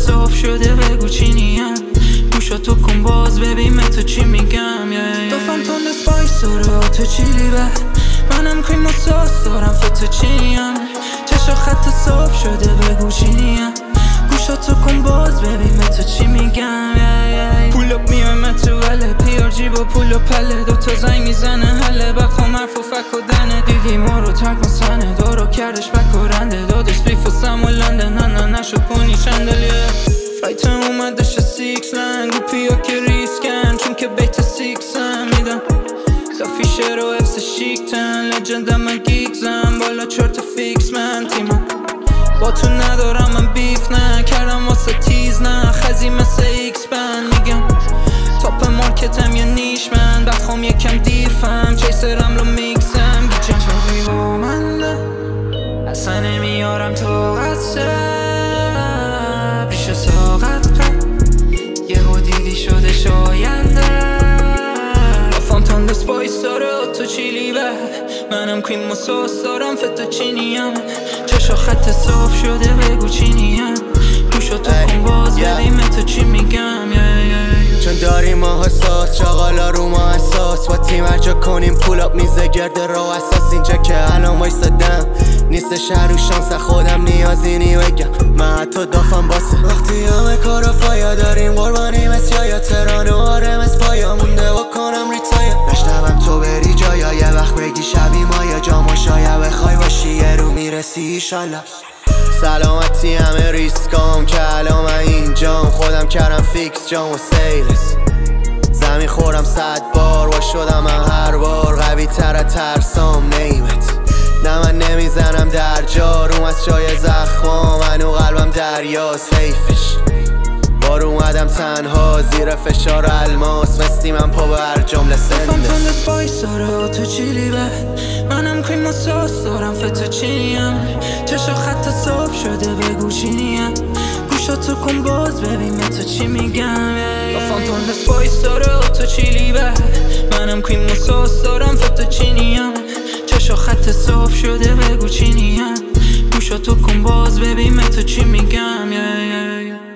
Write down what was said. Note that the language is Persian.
صاف شده بگو چی نیم، گوشاتو کن باز ببین من تو چی میگم. دافم تند اسپایس داره تو چیلی به منم کریم و ساس دارم فتو چی نیم، چشا خط صاف شده بگو چی نیم، گوشاتو کن باز ببین من تو چی میگم. پول اپ میای من تو وله پیارجی با پول و پله، دوتا زنگ میزنه حله بخوام حرف و فک و دنه، دیدی ما رو ترک مسنه دارو کردش بک و رنده، دادش بیف و سم و لندن نه نشد کنی شندلیه. فلایتم اومدش سیکس لنگ و پیا که ریسکن چون که بیت سیکسم میدم دافیشه رو افس شیکتن لجندم من گیگزم بالا چرت فیکس من تیمم با تو ندارم من بیف نه کردم واسه تیز نه خزی مثل ایکس بند میگم تاپ مارکتم یا نیش من بخوام یکم دیفم چیسرم رو میکسم گیجم چاقی با من نه اصلا نمیارم تو قصب ریشه ساقت یهو دیدی شده شاینده رفام تند اسپایس داره تو چیلی به منم کریم و ساس دارم فتو چینیم چشا خط صاف شده بگو چی نیم گوشاتو کن باز ببین من تو چی میگم. چون داریم ما حساس چاقالا رو ما اساس با تیم هرجا کنیم پول اپ میزه گرد رو اساس اینجا که الان وایستادم نیستش هر رو شانس خودم نیازی نی بگم من حتی دافم باسه وقتی همه کارا فایا داریم قربانی مثل یا تران و آرم از پایا مونده با کنم ریتایا نشتبم تو بری جایا یه وقت بگی شبی ما یا جامو شایا بخوای باشی یه رو میرسی ایشالله سلامتی همه ریسکام که الان من اینجام خودم کردم فیکس جام و سیلس زمین خورم 100 بار و شدم من هر بار قوی تر ترسام نیمت نه من نمیزنم در جاروم از چای زخمام منو قلبم دریاست حیفش بار اومدم تنها زیر فشار الماس مستی من پا بر جمله سنده تند اسپایس داره تو چیلی به منم کریم و ساس دارم فتو چینیم چشا خط صاف شده بگو چی نیم گوشاتو کن باز ببین من تو چی میگم. دافم تند اسپایس داره تو چیلی به منم کریم و ساس دارم فتو چینیم چشا خط صاف شده بگو چی نیم گوشاتو کن باز ببین من تو چی میگم.